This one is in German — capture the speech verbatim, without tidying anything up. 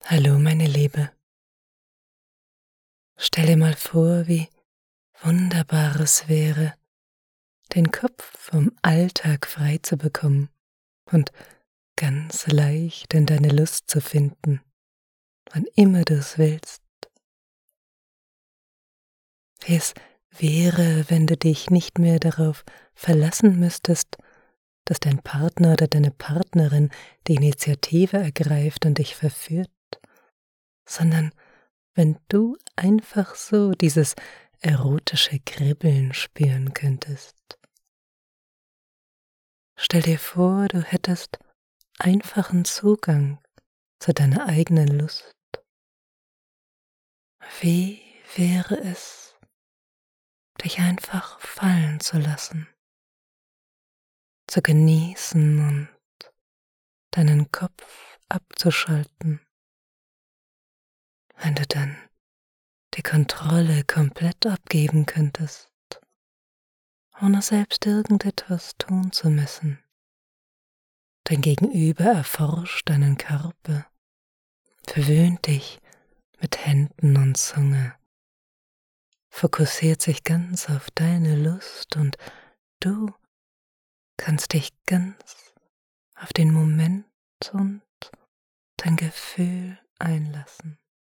Hallo, meine Liebe. Stell dir mal vor, wie wunderbar es wäre, den Kopf vom Alltag frei zu bekommen und ganz leicht in deine Lust zu finden, wann immer du es willst. Wie es wäre, wenn du dich nicht mehr darauf verlassen müsstest, dass dein Partner oder deine Partnerin die Initiative ergreift und dich verführt, sondern wenn du einfach so dieses erotische Kribbeln spüren könntest. Stell dir vor, du hättest einfachen Zugang zu deiner eigenen Lust. Wie wäre es, dich einfach fallen zu lassen, zu genießen und deinen Kopf abzuschalten, wenn du dann die Kontrolle komplett abgeben könntest, ohne selbst irgendetwas tun zu müssen. Dein Gegenüber erforscht deinen Körper, verwöhnt dich mit Händen und Zunge, fokussiert sich ganz auf deine Lust und du kannst dich ganz auf den Moment und dein Gefühl einlassen.